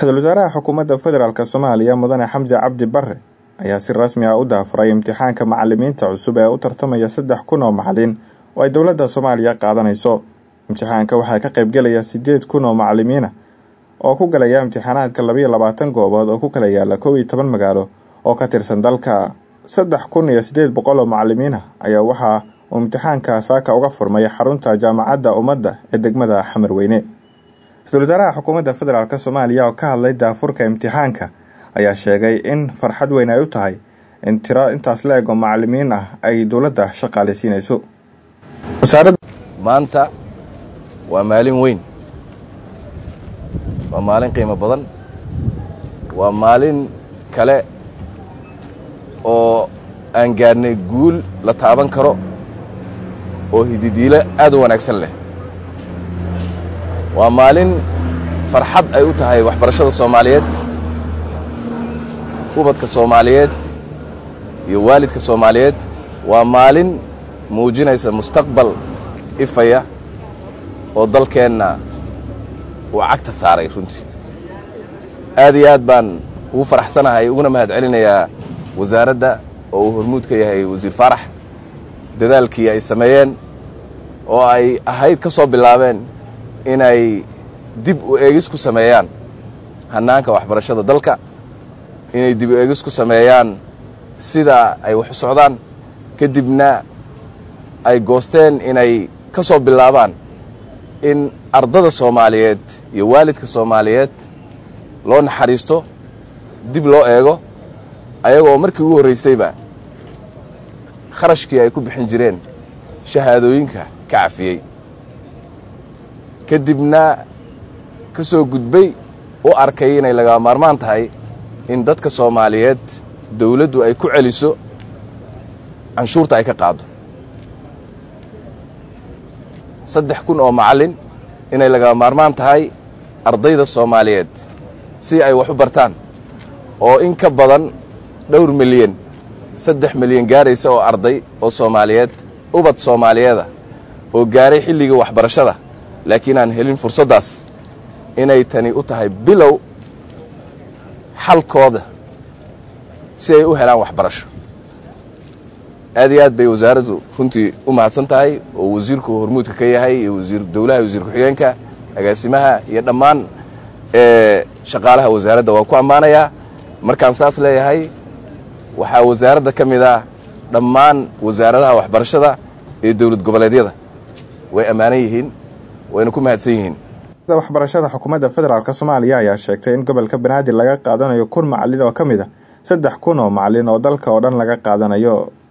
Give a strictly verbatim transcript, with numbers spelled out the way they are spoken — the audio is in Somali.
Ra-iisul Wasaaraha Xukuumadda Federaalka Soomaaliya Mudane Xamse Cabdi Barre ayaa si rasmi ah u daafuray imtixaanka macallimiinta cusub ee u tartamaya saddex kun oo macallin oo ay dowladda Soomaaliya qaadanayso. Imtixaanka waxaa ka qayb galaya sideed kun oo macallimiin ah oo ku galaya imtixaanaadka laba iyo labaatan goobood oo ku kala yaala kow iyo toban magaalo oo ka tirsan dalka. saddex kun iyo siddeed boqol oo macallimiin ah ayaa waxa uu imtixaanka saaka uga furmay xarunta Jaamacadda Ummadda ee degmada Xamarweyne. Ra-iisul Wasaaraha Xukuumadda Federaalka Soomaaliya oo ka hadlay daafurka imtixaanka ayaa sheegay in farxad weyn ay u tahay in tiro intaas la eg oo macallimiin ah ay dowladda shaqaaleysiinayso. Wasaaradda maanta waa maalin weyn, waa maalin qiimo badan, waa maalin kale oo aan gaarnay guul la taaban karo oo hididiile aad u wanaagsan leh. waa maalin farxad ay u tahay waxbarashada Soomaaliyeed, ubadka Soomaaliyeed iyo waalidka Soomaaliyeed. waa maalin muujinaysa mustaqbal ifaya oo dalkeenna uu cagta saaray. runtii aad iyo aad baan ugu faraxsanahay uguna mahadcelinayaa wasaaradda oo uu hormuud ka yahay wasiir Faarax dadaalkii ay sameeyeen oo ay ahayd ka soo bilaabeen inay dib u eegis ku sameeyaan hannaanka waxbarashada dalka, inay dib u eegis ku sameeyaan sida ay wax u socdaan, kadibna ay goosteen inay ka soo bilaabaan in ardada Soomaaliyeed iyo waalidka Soomaaliyeed loo naxariisto, dib loo eego, ayagoo markii ugu horreysayba kharashkii ay ku bixin jireen shahaadooyinka ka cafiyey, kadibna ka soo gudbay u arkay inay laga maarmaan tahay in dadka Soomaaliyeed dawladdu ay ku celiso canshuurta ay ka qaado. saddex kun oo macallin inay laga maarmaan tahay ardayda Soomaaliyeed si ay wax u bartaan, oo in ka badan dhowr milyan saddex milyan gaaraysa oo arday oo Soomaaliyeed, ubad Soomaaliyeeda oo gaaray xilliga waxbarashada laakiin aan helin fursaddaas, inay tani u tahay bilow xalkooda si ay u helaan waxbarasho. aad iyo aad bay wasaaraddu runtii u mahadsan tahay oo wasiirku hormuudka ka yahay iyo wasiir dowlaha wasiir ku-xigeenka, agaasimaha iyo dhammaan ee shaqaalaha wasaaradda waa ku ammaanayaa. markaan saas leeyahay, waxaa wasaaradda ka mid ah dhammaan wasaaradaha waxbarashada ee dowlad goboleedyada way ammaanan yihiin, wayna ku mahadsan yihiin. waxbarashada Xukuumadda Federaalka Soomaaliya ayaa sheegtay in gobolka Banaadir laga qaadanayo kun macallin oo ka mid ah saddex kun oo macallin oo dalka oo dhan laga qaadanayo.